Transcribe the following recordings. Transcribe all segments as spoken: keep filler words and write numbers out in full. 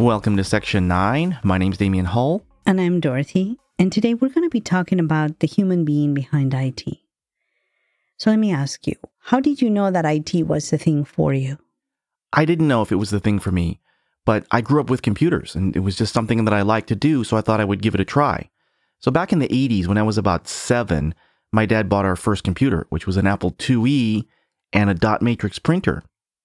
Welcome to Section nine. My name's Damian Hull. And I'm Dorothy. And today we're going to be talking about the human being behind I T. So let me ask you, how did you know that I T was the thing for you? I didn't know if it was the thing for me, but I grew up with computers, and it was just something that I liked to do, so I thought I would give it a try. So back in the eighties, when I was about seven, my dad bought our first computer, which was an Apple two E and a dot matrix printer.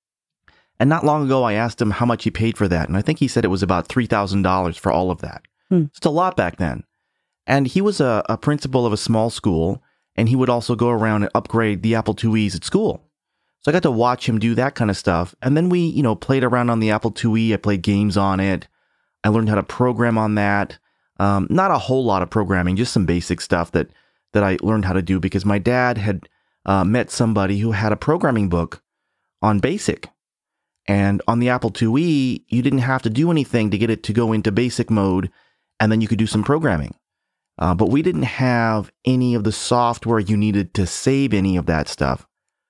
And not long ago, I asked him how much he paid for that, and I think he said it was about three thousand dollars for all of that. Hmm. It's a lot back then. And he was a, a principal of a small school, and he would also go around and upgrade the Apple two Es at school. So I got to watch him do that kind of stuff. And then we, you know, played around on the Apple two E. I played games on it. I learned how to program on that. Um, not a whole lot of programming, just some basic stuff that, that I learned how to do because my dad had uh, met somebody who had a programming book on BASIC. And on the Apple two E, you didn't have to do anything to get it to go into basic mode, and then you could do some programming. Uh, but we didn't have any of the software you needed to save any of that stuff.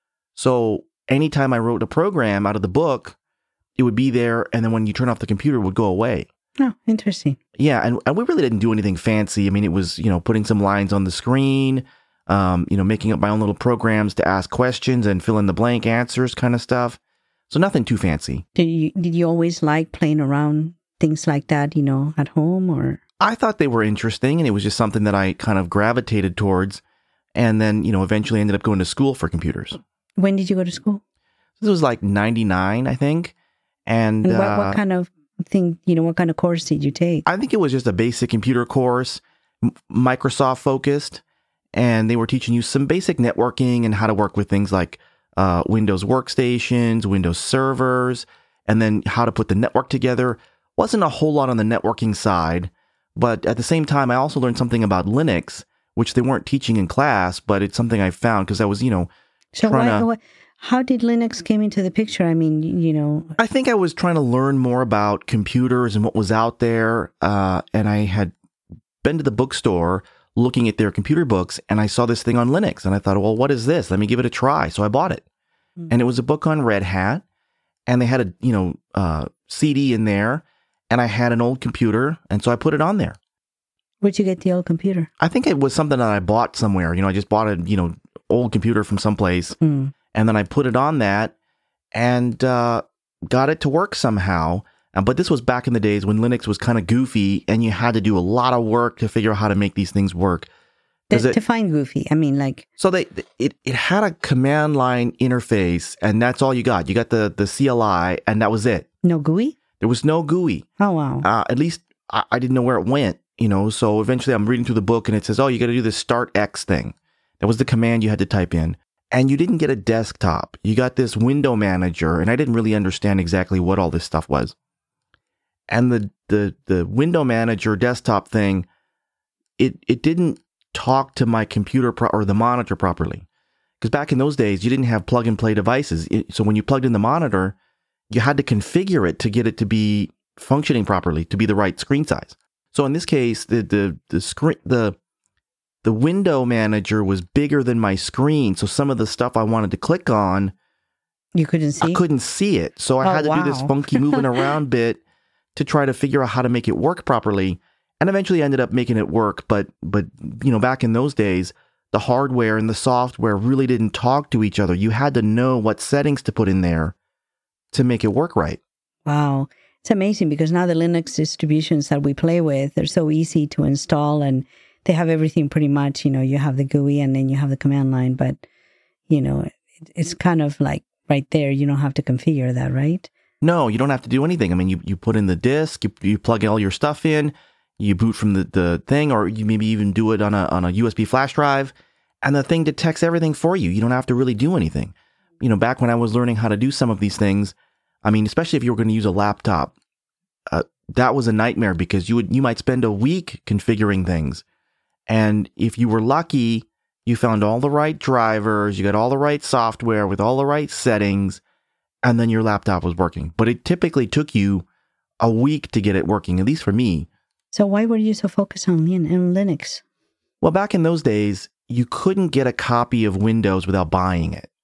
So anytime I wrote a program out of the book, it would be there, and then when you turn off the computer, it would go away. Oh, interesting. Yeah, and, and we really didn't do anything fancy. I mean, it was, you know, putting some lines on the screen, um, you know, making up my own little programs to ask questions and fill in the blank answers kind of stuff. So nothing too fancy. Did you, did you always like playing around things like that, you know, at home or? I thought they were interesting, and it was just something that I kind of gravitated towards, and then, you know, eventually ended up going to school for computers. When did you go to school? This was like ninety-nine, I think. And, and what, uh, what kind of thing, you know, what kind of course did you take? I think it was just a basic computer course, m- Microsoft focused, and they were teaching you some basic networking and how to work with things like uh, Windows workstations, Windows servers, and then how to put the network together. Wasn't a whole lot on the networking side, but at the same time, I also learned something about Linux, which they weren't teaching in class, but it's something I found because I was, you know, so trying why, to... why, how did Linux came into the picture? I mean, you know... I think I was trying to learn more about computers and what was out there, uh, and I had been to the bookstore looking at their computer books, and I saw this thing on Linux, and I thought, well, what is this? Let me give it a try. So I bought it. Mm-hmm. And it was a book on Red Hat, and they had a, you know, uh, C D in there, and I had an old computer, and so I put it on there. Where'd you get the old computer? I think it was something that I bought somewhere. You know, I just bought a, you know, old computer from someplace, mm. and then I put it on that and uh, got it to work somehow. Uh, but this was back in the days when Linux was kind of goofy, and you had to do a lot of work to figure out how to make these things work. To, it, to find goofy, I mean, like... So they it, it had a command line interface, and that's all you got. You got the, the C L I, and that was it. No G U I? There was no G U I. Oh, wow. Uh, at least I, I didn't know where it went, you know, so eventually I'm reading through the book and it says, oh, you got to do this start X thing. That was the command you had to type in. And you didn't get a desktop. You got this window manager, and I didn't really understand exactly what all this stuff was. And the the, the window manager desktop thing, it, it didn't talk to my computer pro- or the monitor properly. Because back in those days, you didn't have plug and play devices. It, so when you plugged in the monitor, you had to configure it to get it to be functioning properly, to be the right screen size. So in this case, the the the screen the the window manager was bigger than my screen. So some of the stuff I wanted to click on, you couldn't see. I couldn't see it. So I oh, had to wow. do this funky moving around bit to try to figure out how to make it work properly. And eventually I ended up making it work. But but you know, back in those days, the hardware and the software really didn't talk to each other. You had to know what settings to put in there to make it work right. Wow. It's amazing because now the Linux distributions that we play with, they're so easy to install, and they have everything pretty much. You know, you have the G U I and then you have the command line, but, you know, it, it's kind of like right there. You don't have to configure that, right? No, you don't have to do anything. I mean, you, you put in the disk, you, you plug all your stuff in, you boot from the, the thing, or you maybe even do it on a on a U S B flash drive, and the thing detects everything for you. You don't have to really do anything. You know, back when I was learning how to do some of these things, I mean, especially if you were going to use a laptop, uh, that was a nightmare because you would you might spend a week configuring things. And if you were lucky, you found all the right drivers, you got all the right software with all the right settings, and then your laptop was working. But it typically took you a week to get it working, at least for me. So why were you so focused on Linux? Well, back in those days, you couldn't get a copy of Windows without buying it.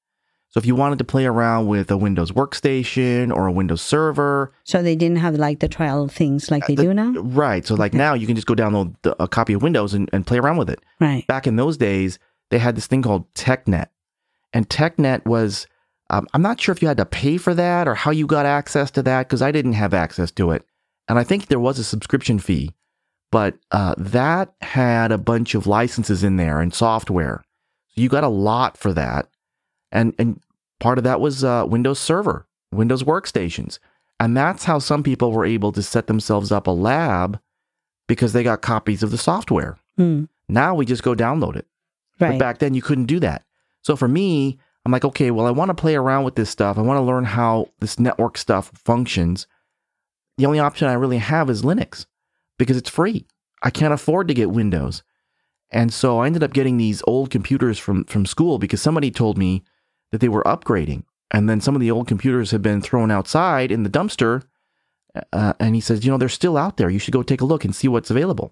So if you wanted to play around with a Windows workstation or a Windows server. So they didn't have like the trial things like they the, do now? Right. So like Okay. now you can just go download the, a copy of Windows and, and play around with it. Right. Back in those days, they had this thing called TechNet. And TechNet was, um, I'm not sure if you had to pay for that or how you got access to that, because I didn't have access to it. And I think there was a subscription fee, but uh, that had a bunch of licenses in there and software. So you got a lot for that. And and part of that was uh, Windows Server, Windows workstations. And that's how some people were able to set themselves up a lab because they got copies of the software. Mm. Now we just go download it. Right. But back then you couldn't do that. So for me, I'm like, okay, well, I want to play around with this stuff. I want to learn how this network stuff functions. The only option I really have is Linux because it's free. I can't afford to get Windows. And so I ended up getting these old computers from, from school because somebody told me that they were upgrading. And then some of the old computers had been thrown outside in the dumpster. Uh, and he says, you know, they're still out there. You should go take a look and see what's available.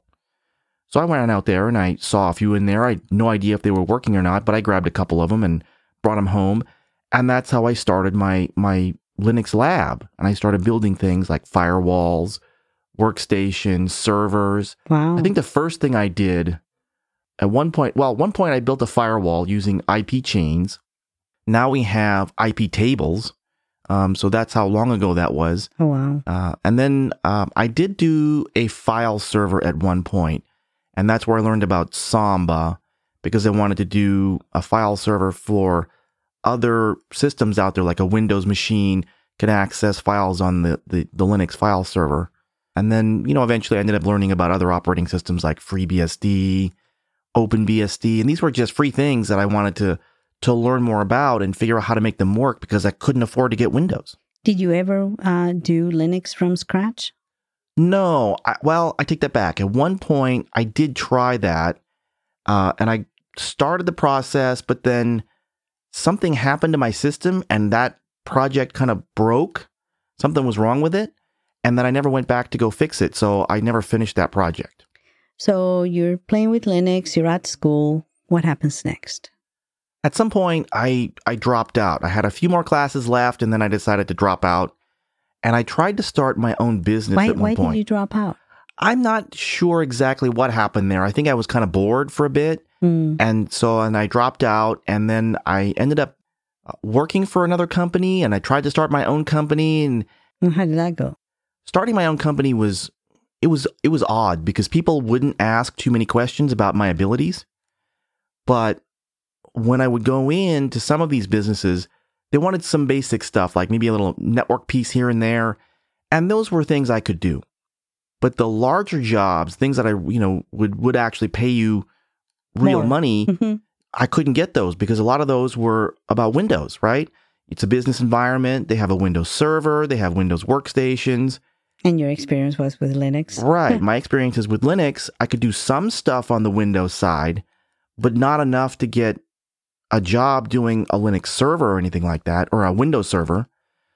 So I went out there and I saw a few in there. I had no idea if they were working or not, but I grabbed a couple of them and brought them home. And that's how I started my, my Linux lab. And I started building things like firewalls, workstations, servers. Wow. I think the first thing I did at one point, well, at one point I built a firewall using I P chains. Now we have I P tables. Um, so that's how long ago that was. Oh, wow. Uh, and then um, I did do a file server at one point. And that's where I learned about Samba because I wanted to do a file server for other systems out there, like a Windows machine can access files on the, the, the Linux file server. And then, you know, eventually I ended up learning about other operating systems like FreeBSD, OpenBSD. And these were just free things that I wanted to, to learn more about and figure out how to make them work because I couldn't afford to get Windows. Did you ever uh, do Linux from scratch? No, I, well, I take that back. At one point, I did try that, uh, and I started the process, but then something happened to my system, and that project kind of broke. Something was wrong with it, and then I never went back to go fix it, so I never finished that project. So you're playing with Linux, you're at school. What happens next? At some point, I, I dropped out. I had a few more classes left, and then I decided to drop out. And I tried to start my own business Why, at one why point. did you drop out? I'm not sure exactly what happened there. I think I was kind of bored for a bit. Mm. And so, and I dropped out and then I ended up working for another company and I tried to start my own company. And How did that go? starting my own company was, it was, it was odd because people wouldn't ask too many questions about my abilities. But when I would go into some of these businesses, they wanted some basic stuff, like maybe a little network piece here and there. And those were things I could do. But the larger jobs, things that I, you know, would, would actually pay you real More. money, Mm-hmm. I couldn't get those because a lot of those were about Windows, right? It's a business environment. They have a Windows server. They have Windows workstations. And your experience was with Linux? Right. My experiences with Linux, I could do some stuff on the Windows side, but not enough to get a job doing a Linux server or anything like that, or a Windows server.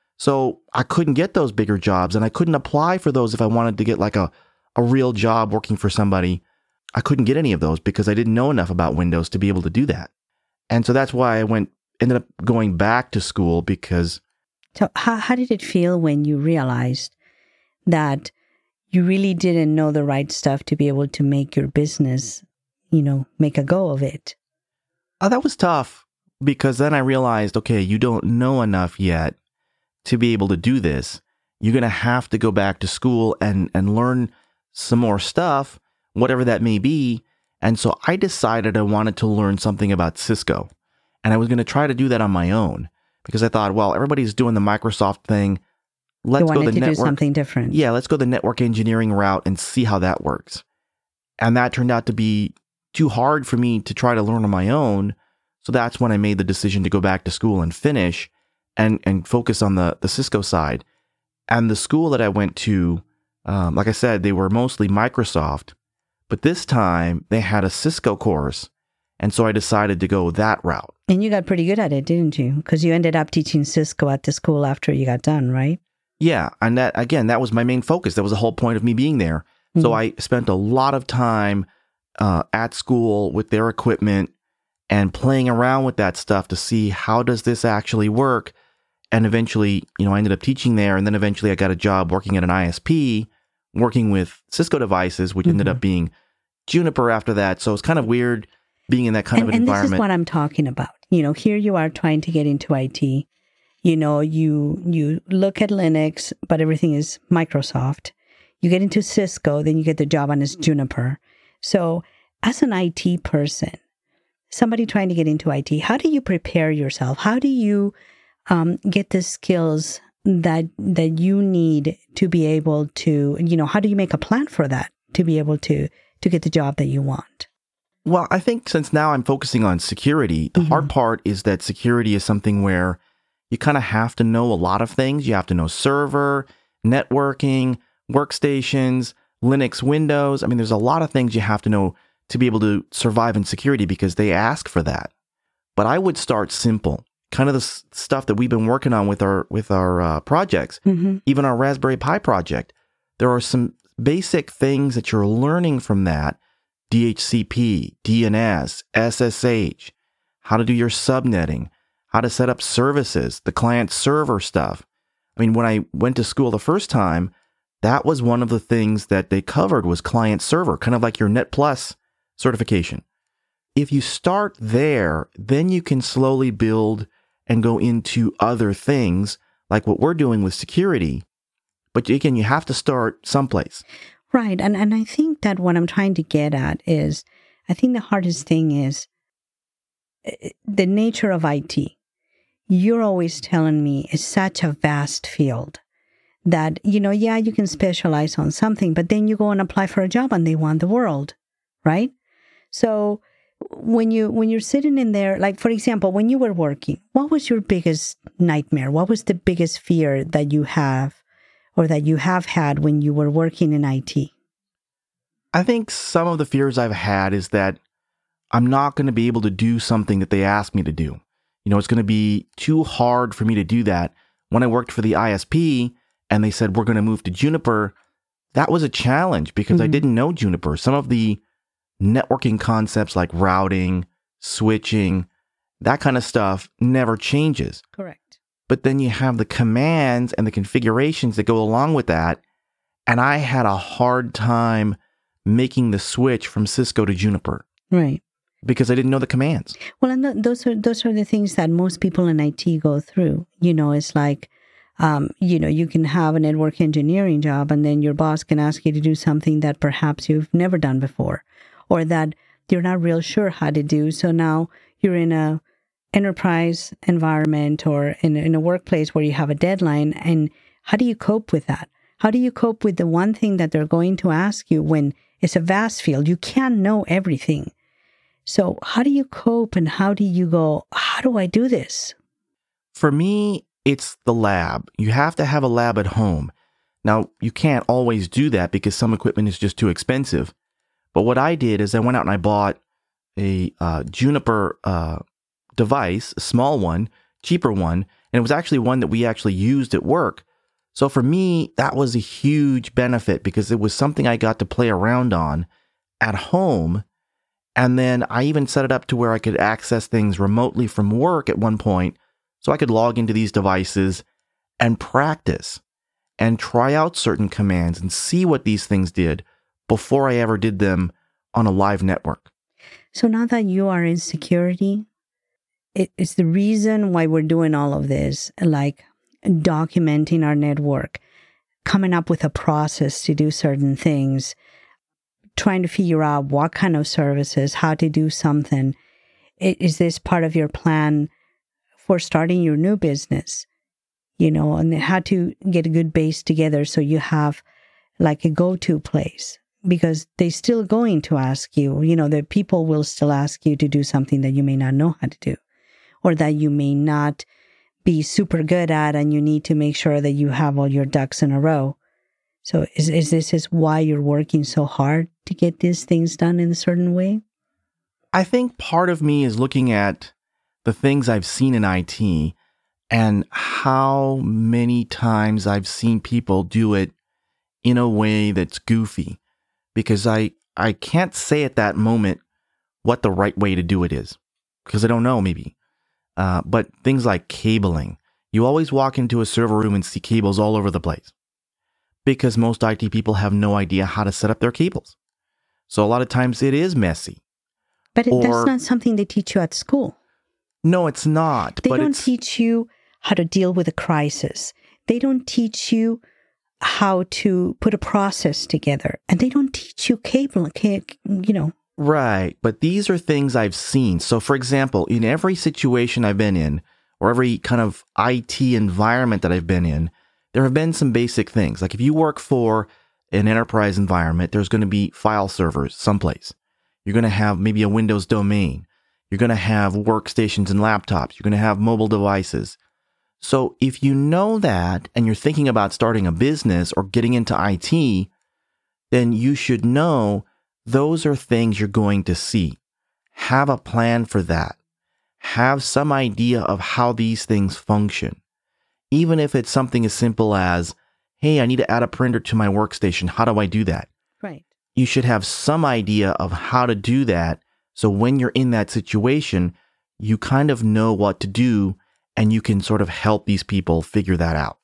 So I couldn't get those bigger jobs and I couldn't apply for those if I wanted to get like a, a real job working for somebody. I couldn't get any of those because I didn't know enough about Windows to be able to do that. And so that's why I went, ended up going back to school because. So how, how did it feel when you realized that you really didn't know the right stuff to be able to make your business, you know, make a go of it? Oh, that was tough because then I realized, okay, you don't know enough yet to be able to do this. You're going to have to go back to school and, and learn some more stuff, whatever that may be. And so I decided I wanted to learn something about Cisco. And I was going to try to do that on my own because I thought, well, everybody's doing the Microsoft thing. Let's you go wanted the to network. do something different. Yeah, let's go the network engineering route and see how that works. And that turned out to be too hard for me to try to learn on my own. So that's when I made the decision to go back to school and finish and, and focus on the, the Cisco side. And the school that I went to, um, like I said, they were mostly Microsoft, but this time they had a Cisco course. And so I decided to go that route. And you got pretty good at it, didn't you? Because you ended up teaching Cisco at the school after you got done, right? Yeah. And that, again, that was my main focus. That was the whole point of me being there. Mm-hmm. So I spent a lot of time uh, at school with their equipment and playing around with that stuff to see how does this actually work. And eventually, you know, I ended up teaching there. And then eventually I got a job working at an I S P, working with Cisco devices, which mm-hmm. ended up being Juniper after that. So it's kind of weird being in that kind and, of an and environment. And this is what I'm talking about. You know, here you are trying to get into I T. You know, you you look at Linux, but everything is Microsoft. You get into Cisco, then you get the job and it's Juniper. So as an I T person, somebody trying to get into I T, how do you prepare yourself? How do you um, get the skills that that you need to be able to, you know, how do you make a plan for that to be able to to get the job that you want? Well, I think since now I'm focusing on security, the mm-hmm. hard part is that security is something where you kind of have to know a lot of things. You have to know server, networking, workstations, Linux, Windows. I mean, there's a lot of things you have to know to be able to survive in security because they ask for that. But I would start simple, kind of the s- stuff that we've been working on with our with our uh, projects, mm-hmm. even our Raspberry Pi project. There are some basic things that you're learning from that: D H C P, D N S, S S H, how to do your subnetting, how to set up services, the client server stuff. I mean, when I went to school the first time, that was one of the things that they covered was client server, kind of like your Net Plus certification. If you start there, then you can slowly build and go into other things like what we're doing with security. But again, you have to start someplace. Right. And and I think that what I'm trying to get at is, I think the hardest thing is the nature of I T. You're always telling me it's such a vast field that, you know, yeah, you can specialize on something, but then you go and apply for a job and they want the world, right? So when you when you're sitting in there, like, for example, when you were working, what was your biggest nightmare? What was the biggest fear that you have or that you have had when you were working in I T? I think some of the fears I've had is that I'm not going to be able to do something that they ask me to do. You know, it's going to be too hard for me to do that. When I worked for the I S P and they said, we're going to move to Juniper, that was a challenge because mm-hmm. I didn't know Juniper. Some of the networking concepts like routing, switching, that kind of stuff never changes. Correct. But then you have the commands and the configurations that go along with that. And I had a hard time making the switch from Cisco to Juniper. Right. Because I didn't know the commands. Well, and th- those are those are the things that most people in I T go through. You know, it's like, um, you know, you can have a network engineering job and then your boss can ask you to do something that perhaps you've never done before or that you're not real sure how to do. So now you're in a enterprise environment or in, in a workplace where you have a deadline. And how do you cope with that? How do you cope with the one thing that they're going to ask you when it's a vast field? You can't know everything. So how do you cope and how do you go, how do I do this? For me, it's the lab. You have to have a lab at home. Now, you can't always do that because some equipment is just too expensive. But what I did is I went out and I bought a uh, Juniper uh, device, a small one, cheaper one, and it was actually one that we actually used at work. So for me, that was a huge benefit because it was something I got to play around on at home. And then I even set it up to where I could access things remotely from work at one point. So I could log into these devices and practice and try out certain commands and see what these things did before I ever did them on a live network. So now that you are in security, it, it's the reason why we're doing all of this, like documenting our network, coming up with a process to do certain things, trying to figure out what kind of services, how to do something. Is this part of your plan for starting your new business? You know, and how to get a good base together so you have like a go-to place, because they're still going to ask you, you know, the people will still ask you to do something that you may not know how to do or that you may not be super good at, and you need to make sure that you have all your ducks in a row. So is, is this is why you're working so hard to get these things done in a certain way? I think part of me is looking at the things I've seen in I T and how many times I've seen people do it in a way that's goofy, because I, I can't say at that moment what the right way to do it is. because I don't know, maybe. Uh, but things like cabling. You always walk into a server room and see cables all over the place because most I T people have no idea how to set up their cables. So a lot of times it is messy. But it, Or- that's not something they teach you at school. No, it's not. They but don't it's, teach you how to deal with a crisis. They don't teach you how to put a process together. And they don't teach you cable, ca- you know. Right. But these are things I've seen. So, for example, in every situation I've been in, or every kind of I T environment that I've been in, there have been some basic things. Like if you work for an enterprise environment, there's going to be file servers someplace. You're going to have maybe a Windows domain. You're going to have workstations and laptops. You're going to have mobile devices. So if you know that and you're thinking about starting a business or getting into I T, then you should know those are things you're going to see. Have a plan for that. Have some idea of how these things function. Even if it's something as simple as, hey, I need to add a printer to my workstation. How do I do that? Right. You should have some idea of how to do that. So when you're in that situation, you kind of know what to do and you can sort of help these people figure that out.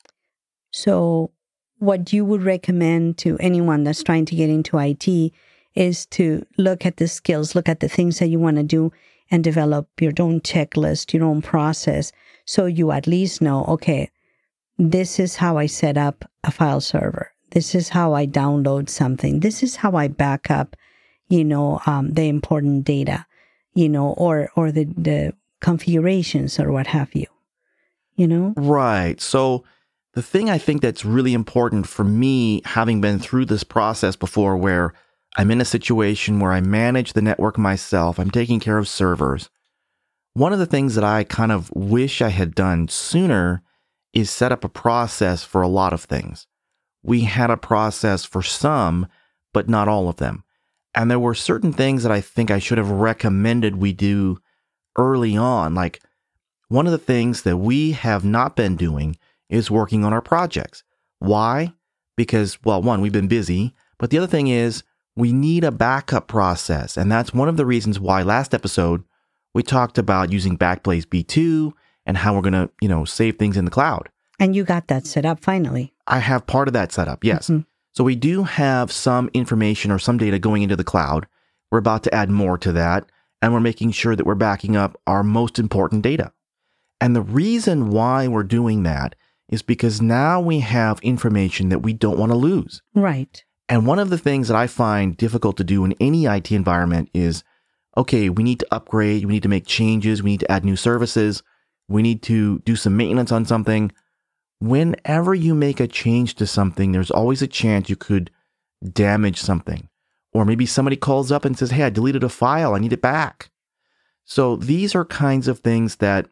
So what you would recommend to anyone that's trying to get into I T is to look at the skills, look at the things that you want to do and develop your own checklist, your own process. So you at least know, okay, this is how I set up a file server. This is how I download something. This is how I back up, you know, um, the important data, you know, or or the, the configurations or what have you, you know? Right. So the thing I think that's really important for me, having been through this process before where I'm in a situation where I manage the network myself, I'm taking care of servers. One of the things that I kind of wish I had done sooner is set up a process for a lot of things. We had a process for some, but not all of them. And there were certain things that I think I should have recommended we do early on. Like one of the things that we have not been doing is working on our projects. Why? Because, well, one, we've been busy, but the other thing is we need a backup process. And that's one of the reasons why last episode we talked about using Backblaze B two and how we're going to, you know, save things in the cloud. And you got that set up finally. I have part of that set up, yes. Mm-hmm. So we do have some information or some data going into the cloud. We're about to add more to that, and we're making sure that we're backing up our most important data. And the reason why we're doing that is because now we have information that we don't want to lose. Right. And one of the things that I find difficult to do in any I T environment is, okay, we need to upgrade, we need to make changes, we need to add new services, we need to do some maintenance on something. Whenever you make a change to something, there's always a chance you could damage something. Or maybe somebody calls up and says, hey, I deleted a file, I need it back. So these are kinds of things that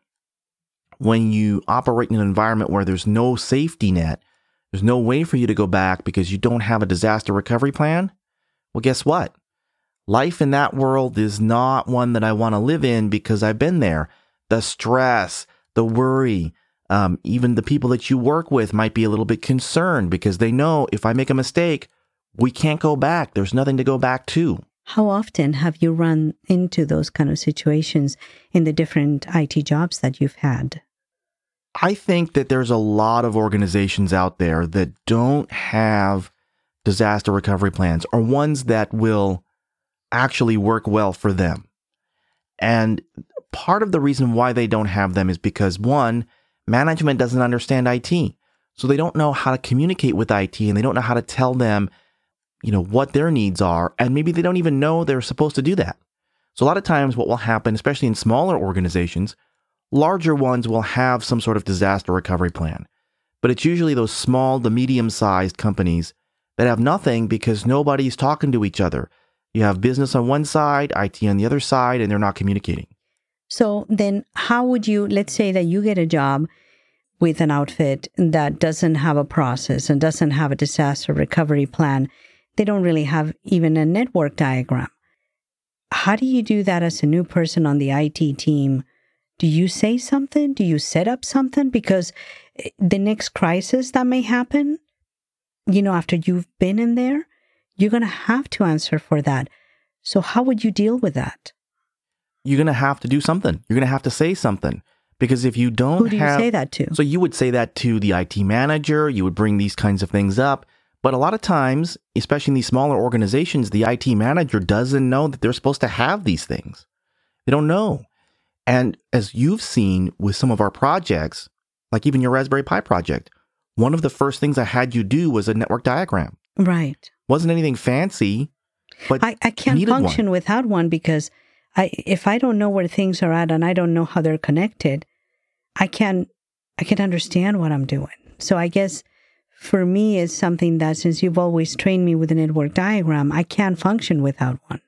when you operate in an environment where there's no safety net, there's no way for you to go back because you don't have a disaster recovery plan. Well, guess what? Life in that world is not one that I want to live in because I've been there. The stress, the worry, um, even the people that you work with might be a little bit concerned because they know if I make a mistake, we can't go back. There's nothing to go back to. How often have you run into those kind of situations in the different I T jobs that you've had? I think that there's a lot of organizations out there that don't have disaster recovery plans or ones that will actually work well for them. And part of the reason why they don't have them is because, one, management doesn't understand I T. So they don't know how to communicate with I T and they don't know how to tell them, you know, what their needs are. And maybe they don't even know they're supposed to do that. So a lot of times what will happen, especially in smaller organizations, larger ones will have some sort of disaster recovery plan. But it's usually those small to medium-sized companies that have nothing because nobody's talking to each other. You have business on one side, I T on the other side, and they're not communicating. So then how would you, let's say that you get a job with an outfit that doesn't have a process and doesn't have a disaster recovery plan. They don't really have even a network diagram. How do you do that as a new person on the I T team? Do you say something? Do you set up something? Because the next crisis that may happen, you know, after you've been in there, you're going to have to answer for that. So how would you deal with that? you're going to have to do something. You're going to have to say something. Because if you don't Who do have... you say that to? So you would say that to the I T manager. You would bring these kinds of things up. But a lot of times, especially in these smaller organizations, the I T manager doesn't know that they're supposed to have these things. They don't know. And as you've seen with some of our projects, like even your Raspberry Pi project, one of the first things I had you do was a network diagram. Right. Wasn't anything fancy, but I, I can't function one. without one because I if I don't know where things are at and I don't know how they're connected, I can't I can't understand what I'm doing. So I guess for me, it's something that since you've always trained me with a network diagram, I can't function without one.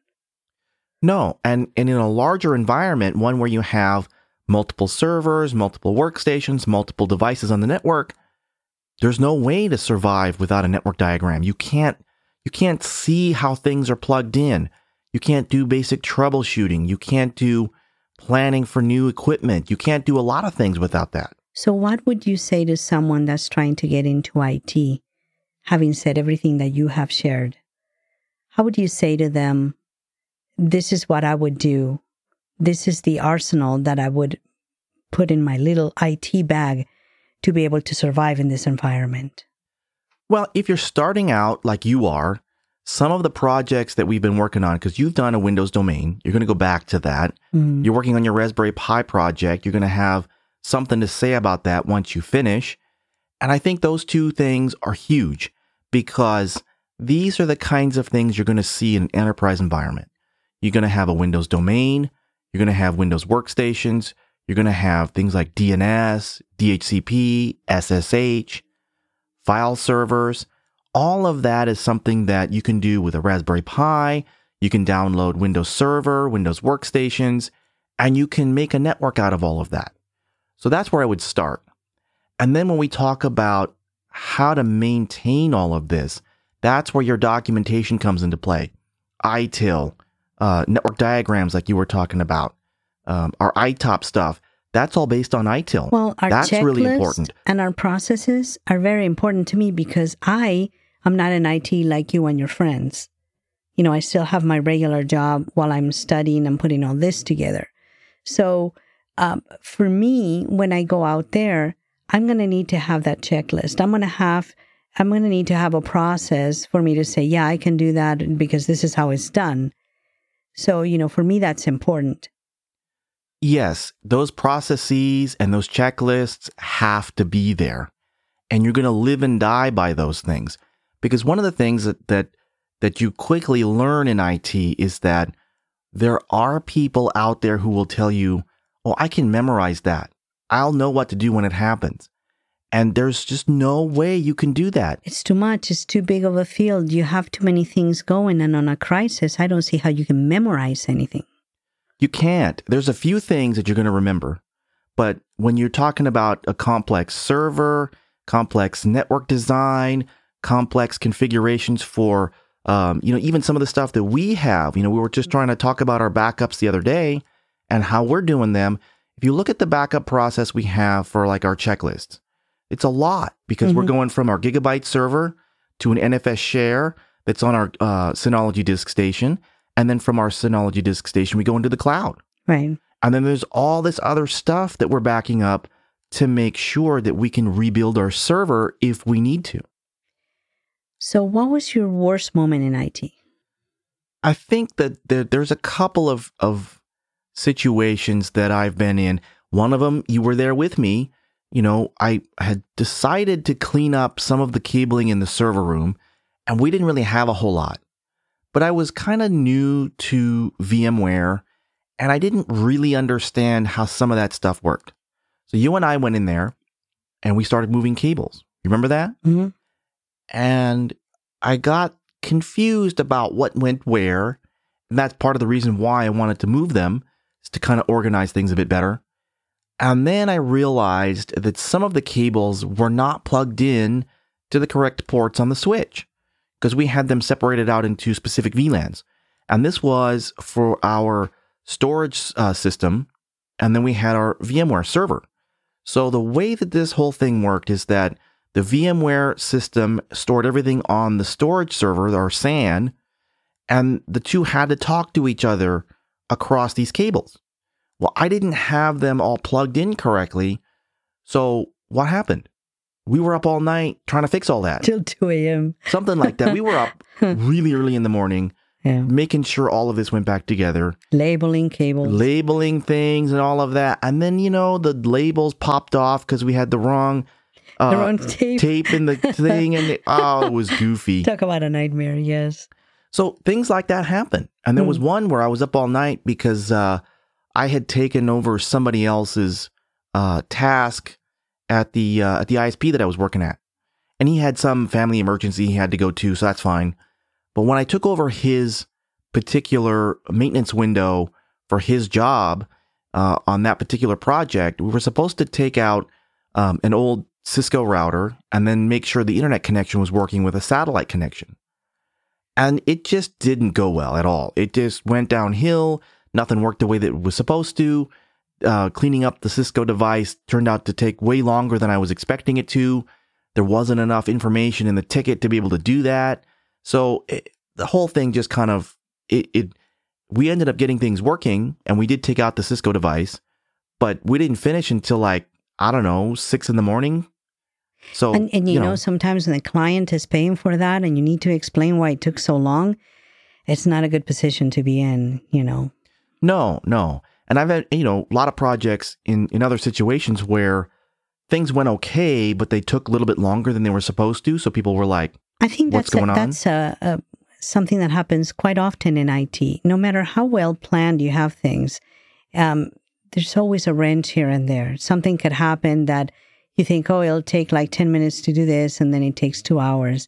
No, and, and in a larger environment, one where you have multiple servers, multiple workstations, multiple devices on the network, there's no way to survive without a network diagram. You can't you can't see how things are plugged in. You can't do basic troubleshooting. You can't do planning for new equipment. You can't do a lot of things without that. So what would you say to someone that's trying to get into I T, having said everything that you have shared? How would you say to them, this is what I would do. This is the arsenal that I would put in my little I T bag to be able to survive in this environment? Well, if you're starting out like you are, some of the projects that we've been working on, because you've done a Windows domain, you're going to go back to that. Mm. You're working on your Raspberry Pi project. You're going to have something to say about that once you finish. And I think those two things are huge because these are the kinds of things you're going to see in an enterprise environment. You're going to have a Windows domain. You're going to have Windows workstations. You're going to have things like D N S, D H C P, S S H, file servers. All of that is something that you can do with a Raspberry Pi. You can download Windows Server, Windows workstations, and you can make a network out of all of that. So that's where I would start. And then when we talk about how to maintain all of this, that's where your documentation comes into play. I T I L, uh, network diagrams like you were talking about, um, our I TOP stuff, that's all based on I T I L. Well, our that's really important. And our processes are very important to me because I am not in I T like you and your friends. You know, I still have my regular job while I'm studying and putting all this together. So um, for me, when I go out there, I'm going to need to have that checklist. I'm going to have, I'm going to need to have a process for me to say, yeah, I can do that because this is how it's done. So, you know, for me, that's important. Yes, those processes and those checklists have to be there. And you're going to live and die by those things. Because one of the things that, that that you quickly learn in I T is that there are people out there who will tell you, oh, I can memorize that. I'll know what to do when it happens. And there's just no way you can do that. It's too much. It's too big of a field. You have too many things going. And on a crisis, I don't see how you can memorize anything. You can't. There's a few things that you're going to remember. But when you're talking about a complex server, complex network design, complex configurations for, um, you know, even some of the stuff that we have, you know, we were just trying to talk about our backups the other day and how we're doing them. If you look at the backup process we have for like our checklists, it's a lot because mm-hmm. we're going from our Gigabyte server to an N F S share that's on our uh, Synology disk station. And then from our Synology disk station, we go into the cloud. Right. And then there's all this other stuff that we're backing up to make sure that we can rebuild our server if we need to. So what was your worst moment in I T? I think that there, there's a couple of, of situations that I've been in. One of them, you were there with me. You know, I had decided to clean up some of the cabling in the server room, and we didn't really have a whole lot. But I was kind of new to VMware, and I didn't really understand how some of that stuff worked. So you and I went in there, and we started moving cables. You remember that? Mm-hmm. And I got confused about what went where, and that's part of the reason why I wanted to move them, is to kind of organize things a bit better. And then I realized that some of the cables were not plugged in to the correct ports on the switch, because we had them separated out into specific V LANs. And this was for our storage uh, system, and then we had our VMware server. So the way that this whole thing worked is that the VMware system stored everything on the storage server, or S A N, and the two had to talk to each other across these cables. Well, I didn't have them all plugged in correctly. So what happened? We were up all night trying to fix all that. Till two a.m. Something like that. We were up really early in the morning, Yeah. making sure all of this went back together. Labeling cables. Labeling things and all of that. And then, you know, the labels popped off because we had the wrong, uh, The wrong tape. tape in the thing. And it, oh, it was goofy. Talk about a nightmare, yes. So things like that happen. And there was Hmm. one where I was up all night because uh, I had taken over somebody else's uh, task at the uh, at the I S P that I was working at. And he had some family emergency he had to go to, so that's fine. But when I took over his particular maintenance window for his job uh, on that particular project, we were supposed to take out um, an old Cisco router and then make sure the internet connection was working with a satellite connection. And it just didn't go well at all. It just went downhill. Nothing worked the way that it was supposed to. Uh, cleaning up the Cisco device turned out to take way longer than I was expecting it to. There wasn't enough information in the ticket to be able to do that. So it, the whole thing just kind of, it, it, we ended up getting things working, and we did take out the Cisco device, but we didn't finish until like, I don't know, six in the morning. So, And, and you, know, sometimes when the client is paying for that and you need to explain why it took so long, it's not a good position to be in, you know. No, no. And I've had, you know, a lot of projects in, in other situations where things went okay, but they took a little bit longer than they were supposed to. So people were like, I think what's that's going a, on? that's a, a, something that happens quite often in I T. No matter how well planned you have things, um, there's always a wrench here and there. Something could happen that you think, oh, it'll take like ten minutes to do this, and then it takes two hours.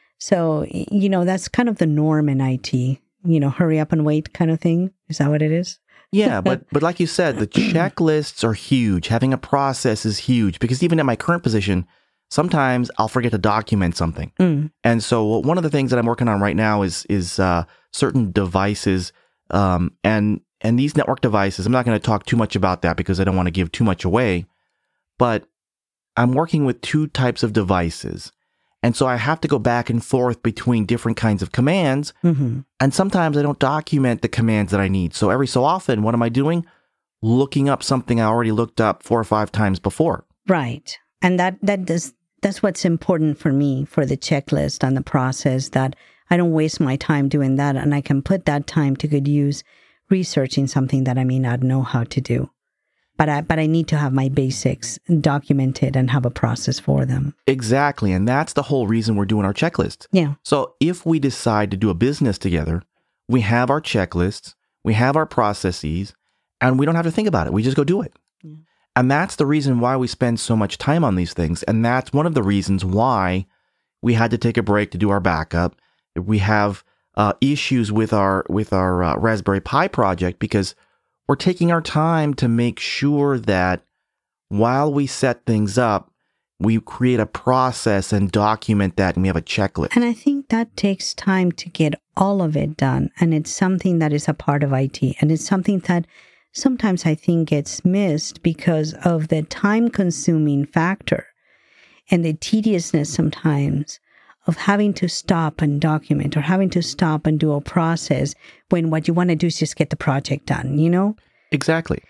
So, you know, that's kind of the norm in I T, you know, hurry up and wait kind of thing. Is that what it is? Yeah, but but like you said, the checklists are huge. Having a process is huge because even at my current position, sometimes I'll forget to document something. Mm. And so one of the things that I'm working on right now is is uh, certain devices um, and and these network devices. I'm not going to talk too much about that because I don't want to give too much away. But I'm working with two types of devices. And so I have to go back and forth between different kinds of commands. Mm-hmm. And sometimes I don't document the commands that I need. So every so often, what am I doing? Looking up something I already looked up four or five times before. Right. And that, that does, that's what's important for me for the checklist and the process, that I don't waste my time doing that. And I can put that time to good use researching something that I may not know how to do. But I, but I need to have my basics documented and have a process for them. Exactly. And that's the whole reason we're doing our checklist. Yeah. So if we decide to do a business together, we have our checklists, we have our processes, and we don't have to think about it. We just go do it. Yeah. And that's the reason why we spend so much time on these things. And that's one of the reasons why we had to take a break to do our backup. We have uh, issues with our with our uh, Raspberry Pi project because we're taking our time to make sure that while we set things up, we create a process and document that, and we have a checklist. And I think that takes time to get all of it done. And it's something that is a part of I T. And it's something that sometimes I think gets missed because of the time-consuming factor and the tediousness sometimes of having to stop and document or having to stop and do a process when what you want to do is just get the project done, you know? Exactly.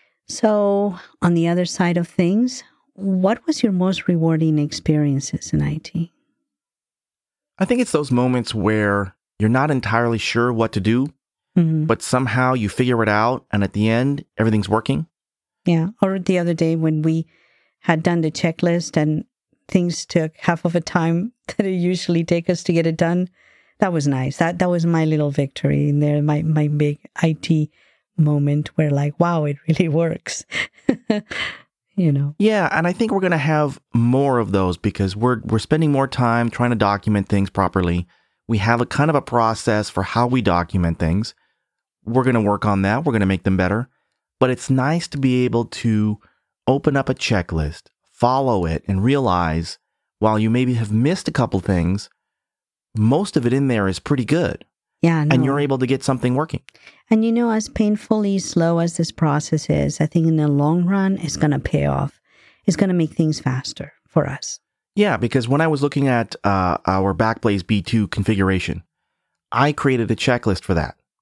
So on the other side of things, what was your most rewarding experiences in I T? I think it's those moments where you're not entirely sure what to do, Mm-hmm. but somehow you figure it out, and at the end, everything's working. Yeah. Or the other day when we had done the checklist and things took half of a time that it usually take us to get it done. That was nice. That that was my little victory in there, my, my big I T moment where like, wow, it really works. You know? Yeah, and I think we're going to have more of those because we're we're spending more time trying to document things properly. We have a kind of a process for how we document things. We're going to work on that. We're going to make them better. But it's nice to be able to open up a checklist, follow it, and realize while you maybe have missed a couple things, most of it in there is pretty good. Yeah, no. And you're able to get something working. And you know, as painfully slow as this process is, I think in the long run, it's going to pay off. It's going to make things faster for us. Yeah, because when I was looking at uh, our Backblaze B two configuration, I created a checklist for that.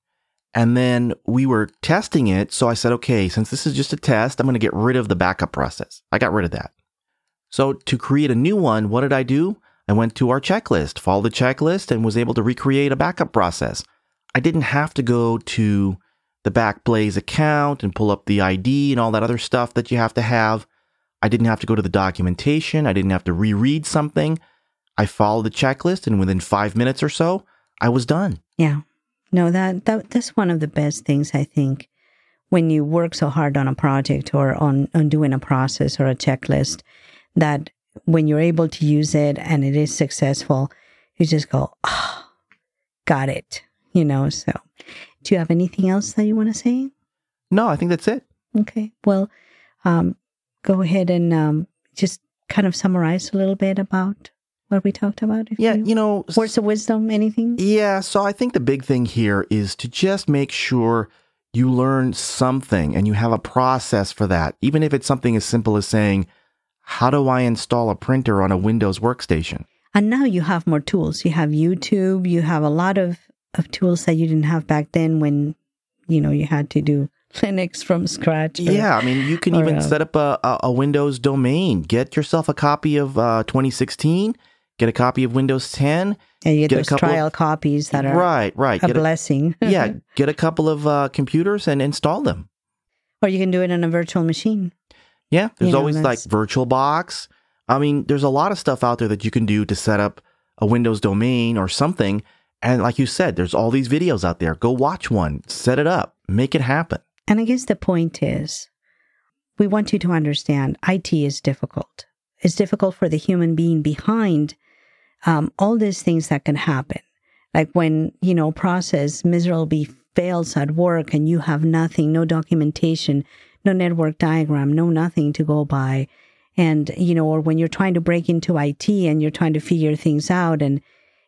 And then we were testing it. So I said, okay, since this is just a test, I'm going to get rid of the backup process. I got rid of that. So to create a new one, what did I do? I went to our checklist, followed the checklist, and was able to recreate a backup process. I didn't have to go to the Backblaze account and pull up the I D and all that other stuff that you have to have. I didn't have to go to the documentation. I didn't have to reread something. I followed the checklist, and within five minutes or so, I was done. Yeah. No, that, that that's one of the best things, I think, when you work so hard on a project or on, on doing a process or a checklist, that when you're able to use it and it is successful, you just go, oh, got it. You know, so do you have anything else that you want to say? No, I think that's it. Okay. Well, um, go ahead and um, just kind of summarize a little bit about what we talked about. Yeah, you, you know. Words of wisdom, anything? Yeah, so I think the big thing here is to just make sure you learn something and you have a process for that. Even if it's something as simple as saying, how do I install a printer on a Windows workstation? And now you have more tools. You have YouTube. You have a lot of, of tools that you didn't have back then when, you know, you had to do Linux from scratch. Or, yeah, I mean, you can even uh, set up a, a, a Windows domain. Get yourself a copy of uh, twenty sixteen. Get a copy of Windows ten. And you get, get those trial of, copies that are right, right. a get blessing. A, yeah, get a couple of uh, computers and install them. Or you can do it on a virtual machine. Yeah, there's you know, always like VirtualBox. I mean, there's a lot of stuff out there that you can do to set up a Windows domain or something. And like you said, there's all these videos out there. Go watch one, set it up, make it happen. And I guess the point is, we want you to understand I T is difficult. It's difficult for the human being behind Um, all these things that can happen. Like when, you know, process miserably fails at work and you have nothing, no documentation, no network diagram, no nothing to go by. And, you know, or when you're trying to break into I T and you're trying to figure things out, and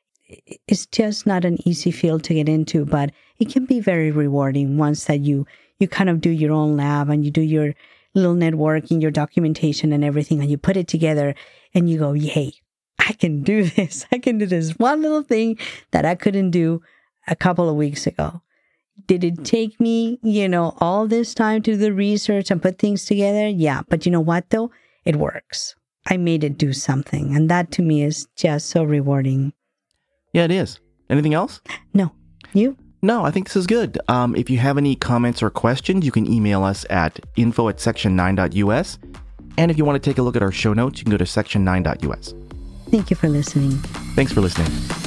it's just not an easy field to get into, but it can be very rewarding once that you, you kind of do your own lab and you do your little networking, your documentation and everything, and you put it together and you go, yay. I can do this. I can do this one little thing that I couldn't do a couple of weeks ago. Did it take me, you know, all this time to do the research and put things together? Yeah. But you know what, though? It works. I made it do something. And that to me is just so rewarding. Yeah, it is. Anything else? No. You? No, I think this is good. Um, if you have any comments or questions, you can email us at info at section nine dot U S. And if you want to take a look at our show notes, you can go to section nine dot U S. Thank you for listening. Thanks for listening.